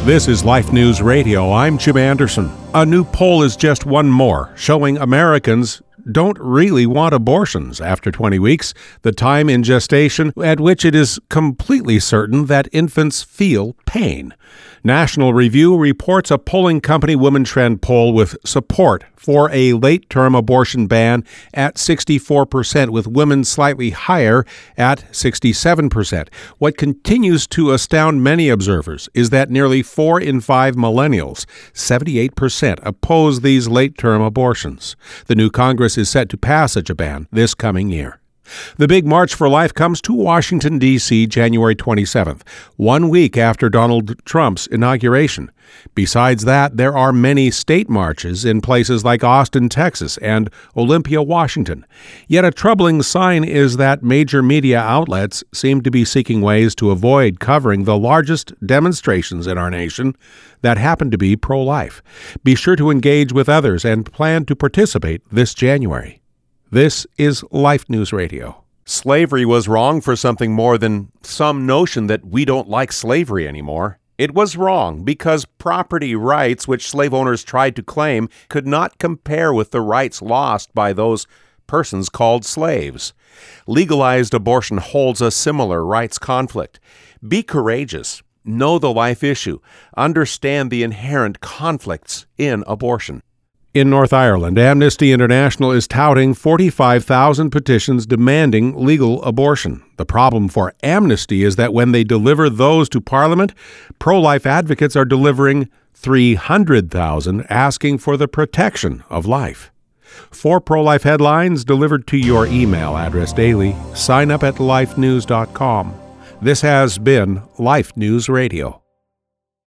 This is Life News Radio. I'm Jim Anderson. A new poll is just one more, showing Americans don't really want abortions after 20 weeks, the time in gestation at which it is completely certain that infants feel pain. National Review reports a polling company Women Trend poll with support for a late-term abortion ban at 64%, with women slightly higher at 67%. What continues to astound many observers is that nearly 4 in 5 millennials, 78%, oppose these late-term abortions. The new Congress is set to pass such a ban this coming year. The big March for Life comes to Washington, D.C., January 27th, 1 week after Donald Trump's inauguration. Besides that, there are many state marches in places like Austin, Texas, and Olympia, Washington. Yet a troubling sign is that major media outlets seem to be seeking ways to avoid covering the largest demonstrations in our nation that happen to be pro-life. Be sure to engage with others and plan to participate this January. This is Life News Radio. Slavery was wrong for something more than some notion that we don't like slavery anymore. It was wrong because property rights which slave owners tried to claim could not compare with the rights lost by those persons called slaves. Legalized abortion holds a similar rights conflict. Be courageous. Know the life issue. Understand the inherent conflicts in abortion. In North Ireland, Amnesty International is touting 45,000 petitions demanding legal abortion. The problem for Amnesty is that when they deliver those to Parliament, pro-life advocates are delivering 300,000 asking for the protection of life. For pro-life headlines delivered to your email address daily, sign up at lifenews.com. This has been Life News Radio.